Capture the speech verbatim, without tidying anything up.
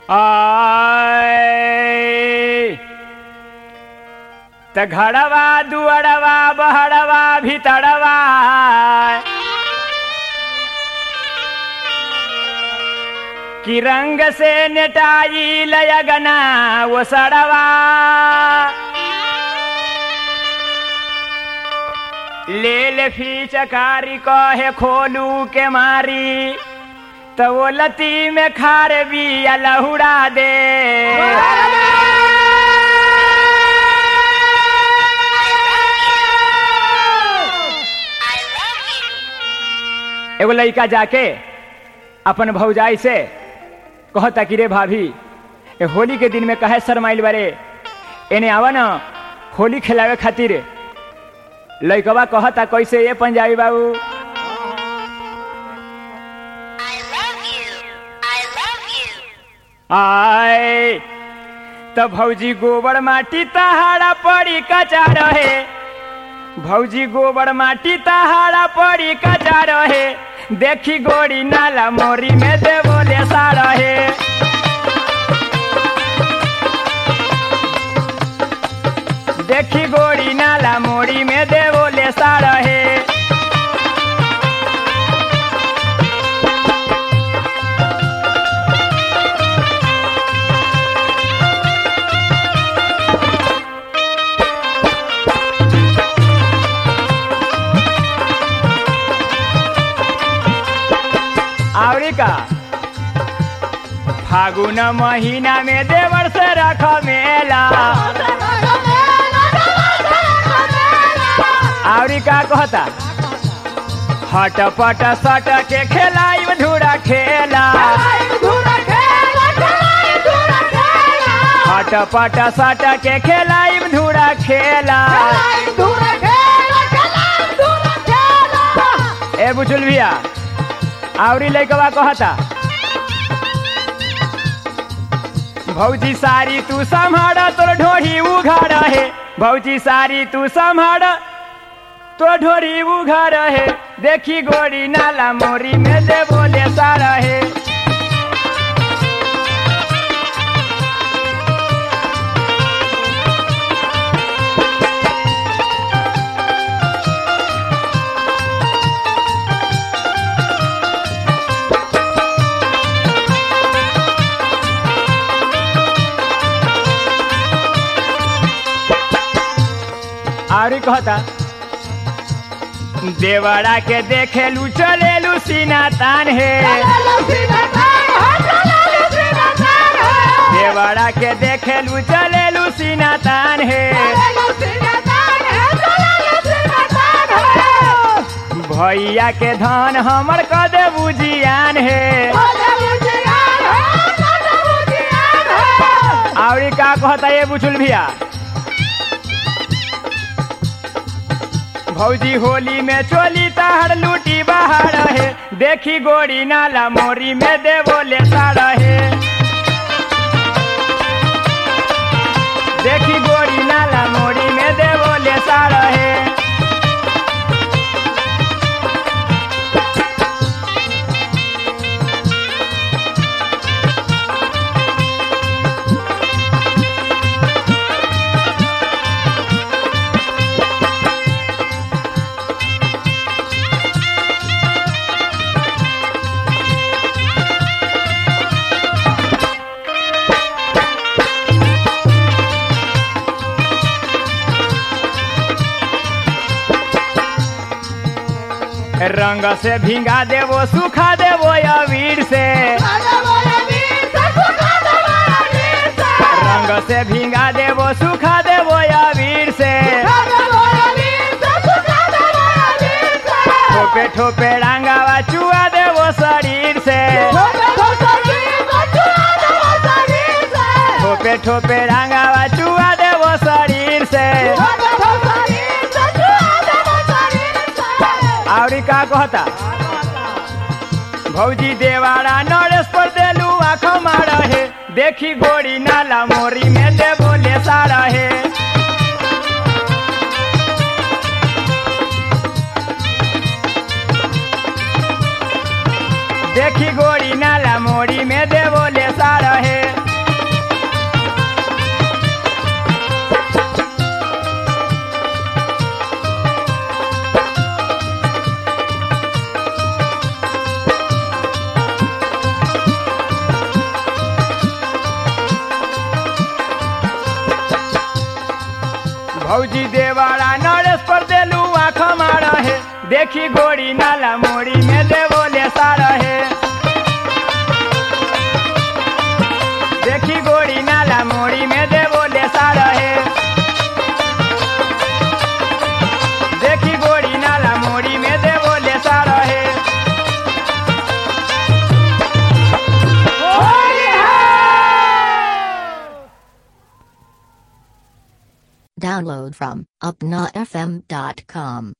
आय त घड़वा दुअड़वा बहड़वा भीतड़वा कि रंग से नेटाई लयगना वो सड़वा ले ले फी चकारी कहे खोलू के मारी तो वो लती में खार भी लहुड़ा दे एगो लड़का जाके अपन भौजाई से कहता कि रे भाभी ए होली के दिन में कहे शरमाइल बारे एने आवा न होली खिलावे खातिर। लड़कवा कहता कैसे ये पंजाबी बाबू आए तो भौजी गोबर माटी तहाड़ा पड़ी कचा रहे भौजी गोबर माटी तहाड़ा पड़ी कचा रहे देखी गोड़ी नाला मोरी में दे बोले सा रहे देखी गोड़ी नाला मोरी में दे बोले सा रहे आवरी का फागुन महीना में देवर से रख मेला आवरी का कहता हट पट सट के खेलाई धूरा खेला हट पट सट के खेलाई धूरा खेला ए बुचुल भैया आवरी लइकवा कहता भौजी सारी तू संभाड़ तोर ढोरी उघाड़ है भौजी सारी तू संभाड़ तो ढोरी उघाड़ है देखी गोड़ी नाला मोरी में दे बोले सा रहे आवरी कहता देवड़ा के देखेलू चलेलू सीना तान है देवड़ा के देखेलू चलेलू सीना तान है भैया के धन हमर कदे बुझियान है आवरी का कहता ये बुचुल भैया भौजी होली में चोली तहर लूटी बाहर है देखी गोड़ी नाला मोरी में दे बोले सा रहे देखी गोड़ी नाला मोरी में दे बोले सा रहे रंग से भींगा देवो सुखा देवो अबीर से रंग से भींगा देवो सुखा देवो अबीर से ठोपे ठोपे रंगावा चुआ देवो शरीर से ठोपे ठोपे रंगावा चुआ देवो शरीर से आवरी का कहता भौजी देवाड़ा नरेश पर देलू आँख मार है देखी गोड़ी नाला मोरी में दे बोले सा रहे देखी गोड़ी नाला मोरी में दे बोले सा रहे। भौजी देवाड़ा नरेश पर देलू आँख मार है देखी गोड़ी नाला मोड़ी में देवो ले सार है देखी गोड़ी नाला मोड़ी में देवो ले सार है देखी गोड़ी नाला मोड़ी में देवो ले सार है Download from upna f m dot com.